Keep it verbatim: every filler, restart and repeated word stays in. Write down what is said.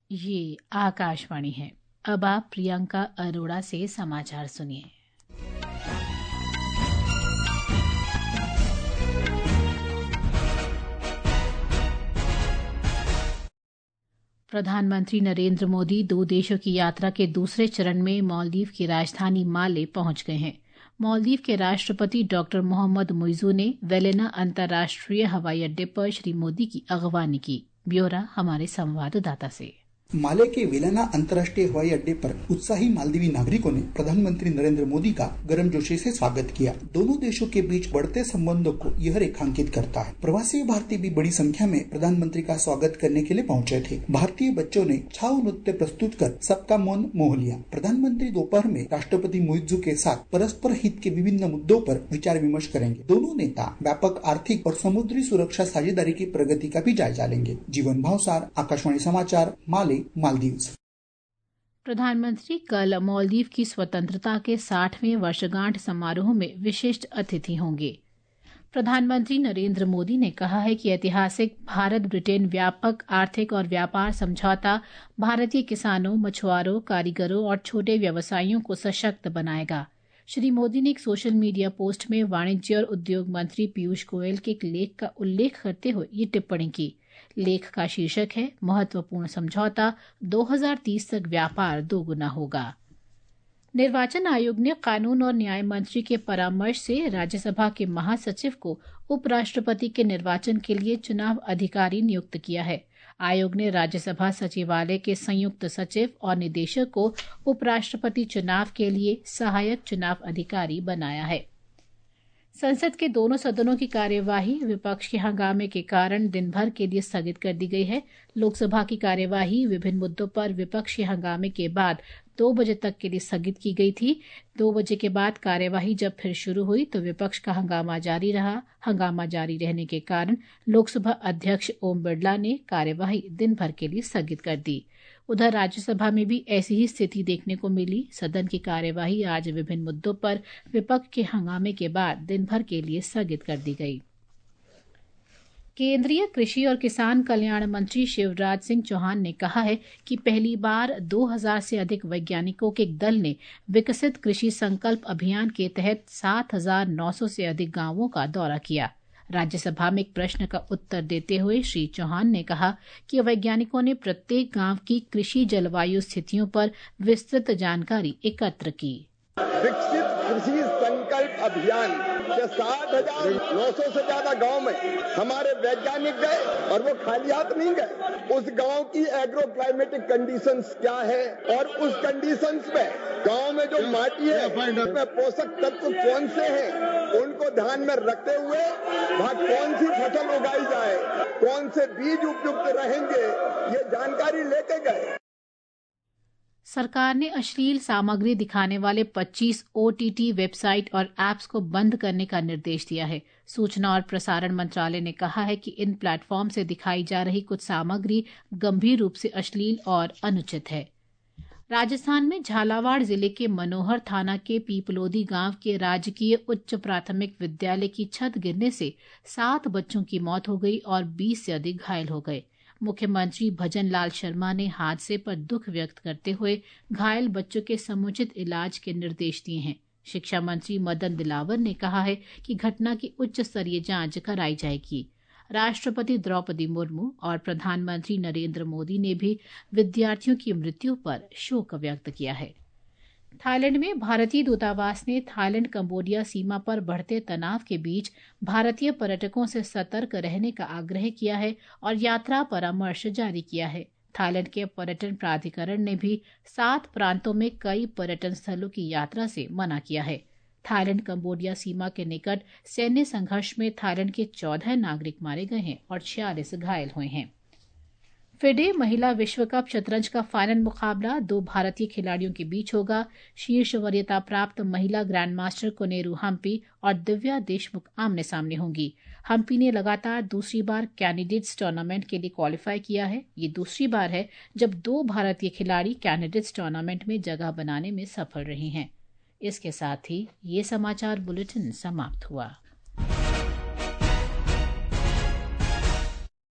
ये आकाशवाणी है। अब आप प्रियंका अरोड़ा से समाचार सुनिए। प्रधानमंत्री नरेंद्र मोदी दो देशों की यात्रा के दूसरे चरण में मालदीव की राजधानी माले पहुंच गए हैं। मालदीव के राष्ट्रपति डॉक्टर मोहम्मद मुइज़ू ने वेलेना अंतर्राष्ट्रीय हवाई अड्डे पर श्री मोदी की अगवानी की। ब्यौरा हमारे संवाददाता से। माले के वेलाना अंतर्राष्ट्रीय हवाई अड्डे पर उत्साही मालदीवी नागरिकों ने प्रधानमंत्री नरेंद्र मोदी का गर्मजोशी से स्वागत किया। दोनों देशों के बीच बढ़ते संबंधों को यह रेखांकित करता है। प्रवासी भारतीय भी बड़ी संख्या में प्रधानमंत्री का स्वागत करने के लिए पहुंचे थे। भारतीय बच्चों ने छाऊ नृत्य प्रस्तुत कर सबका मन मोह लिया। प्रधानमंत्री दोपहर में राष्ट्रपति मुइज़ू के साथ परस्पर हित के विभिन्न मुद्दों पर विचार विमर्श करेंगे। दोनों नेता व्यापक आर्थिक और समुद्री सुरक्षा साझेदारी की प्रगति का भी जायजा लेंगे। जीवन भावसार, आकाशवाणी समाचार, माले, मालदीव। प्रधानमंत्री कल मालदीव की स्वतंत्रता के साठवें वर्षगांठ समारोह में विशिष्ट अतिथि होंगे। प्रधानमंत्री नरेंद्र मोदी ने कहा है कि ऐतिहासिक भारत ब्रिटेन व्यापक आर्थिक और व्यापार समझौता भारतीय किसानों, मछुआरों, कारीगरों और छोटे व्यवसायियों को सशक्त बनाएगा। श्री मोदी ने एक सोशल मीडिया पोस्ट में वाणिज्य और उद्योग मंत्री पीयूष गोयल के एक लेख का उल्लेख करते हुए ये टिप्पणी की। लेख का शीर्षक है, महत्वपूर्ण समझौता, दो हज़ार तीस तक व्यापार दोगुना होगा। निर्वाचन आयोग ने कानून और न्याय मंत्री के परामर्श से राज्यसभा के महासचिव को उपराष्ट्रपति के निर्वाचन के लिए चुनाव अधिकारी नियुक्त किया है। आयोग ने राज्यसभा सचिवालय के संयुक्त सचिव और निदेशक को उपराष्ट्रपति चुनाव के लिए सहायक चुनाव अधिकारी बनाया है। संसद के दोनों सदनों की कार्यवाही विपक्ष के हंगामे के कारण दिन भर के लिए स्थगित कर दी गई है। लोकसभा की कार्यवाही विभिन्न मुद्दों पर विपक्ष के हंगामे के बाद दो बजे तक के लिए स्थगित की गई थी। दो बजे के बाद कार्यवाही जब फिर शुरू हुई तो विपक्ष का हंगामा जारी रहा। हंगामा जारी रहने के कारण लोकसभा अध्यक्ष ओम बिरला ने कार्यवाही दिन भर के लिए स्थगित कर दी। उधर राज्यसभा में भी ऐसी ही स्थिति देखने को मिली। सदन की कार्यवाही आज विभिन्न मुद्दों पर विपक्ष के हंगामे के बाद दिन भर के लिए स्थगित कर दी गई। केंद्रीय कृषि और किसान कल्याण मंत्री शिवराज सिंह चौहान ने कहा है कि पहली बार दो हज़ार से अधिक वैज्ञानिकों के एक दल ने विकसित कृषि संकल्प अभियान के तहत सात हज़ार नौ सौ से अधिक गांवों का दौरा किया। राज्यसभा में एक प्रश्न का उत्तर देते हुए श्री चौहान ने कहा कि वैज्ञानिकों ने प्रत्येक गांव की कृषि जलवायु स्थितियों पर विस्तृत जानकारी एकत्र की। विकसित कृषि संकल्प अभियान के सात हजार नौ सौ से ज्यादा गांव में हमारे वैज्ञानिक गए और वो खाली हाथ नहीं गए। उस गांव की एग्रो क्लाइमेटिक कंडीशंस क्या है और उस कंडीशंस में गांव में जो माटी है उसमें पोषक तत्व कौन से हैं उनको ध्यान में रखते हुए वहाँ कौन सी फसल उगाई जाए, कौन से बीज उपयुक्त रहेंगे, ये जानकारी लेके गए। सरकार ने अश्लील सामग्री दिखाने वाले पच्चीस ओ टी टी वेबसाइट और ऐप्स को बंद करने का निर्देश दिया है। सूचना और प्रसारण मंत्रालय ने कहा है कि इन प्लेटफॉर्म से दिखाई जा रही कुछ सामग्री गंभीर रूप से अश्लील और अनुचित है। राजस्थान में झालावाड़ जिले के मनोहर थाना के पीपलोदी गांव के राजकीय उच्च प्राथमिक विद्यालय की छत गिरने से सात बच्चों की मौत हो गई और बीस से अधिक घायल हो गए। मुख्यमंत्री भजन लाल शर्मा ने हादसे पर दुख व्यक्त करते हुए घायल बच्चों के समुचित इलाज के निर्देश दिए हैं। शिक्षा मंत्री मदन दिलावर ने कहा है कि घटना की उच्च स्तरीय जांच कराई जाएगी। राष्ट्रपति द्रौपदी मुर्मू और प्रधानमंत्री नरेंद्र मोदी ने भी विद्यार्थियों की मृत्यु पर शोक व्यक्त किया है। थाईलैंड में भारतीय दूतावास ने थाईलैंड कंबोडिया सीमा पर बढ़ते तनाव के बीच भारतीय पर्यटकों से सतर्क रहने का आग्रह किया है और यात्रा परामर्श जारी किया है। थाईलैंड के पर्यटन प्राधिकरण ने भी सात प्रांतों में कई पर्यटन स्थलों की यात्रा से मना किया है। थाईलैंड कंबोडिया सीमा के निकट सैन्य संघर्ष में थाईलैंड के चौदह नागरिक मारे गए हैं और छियालीस घायल हुए हैं। फिडे महिला विश्व कप शतरंज का फाइनल मुकाबला दो भारतीय खिलाड़ियों के बीच होगा। शीर्ष वरीयता प्राप्त महिला ग्रैंडमास्टर कोनेरू हम्पी और दिव्या देशमुख आमने सामने होंगी। हम्पी ने लगातार दूसरी बार कैंडिडेट्स टूर्नामेंट के लिए क्वालिफाई किया है। ये दूसरी बार है जब दो भारतीय खिलाड़ी कैंडिडेट्स टूर्नामेंट में जगह बनाने में सफल रहे हैं। इसके साथ ही ये समाचार बुलेटिन समाप्त हुआ।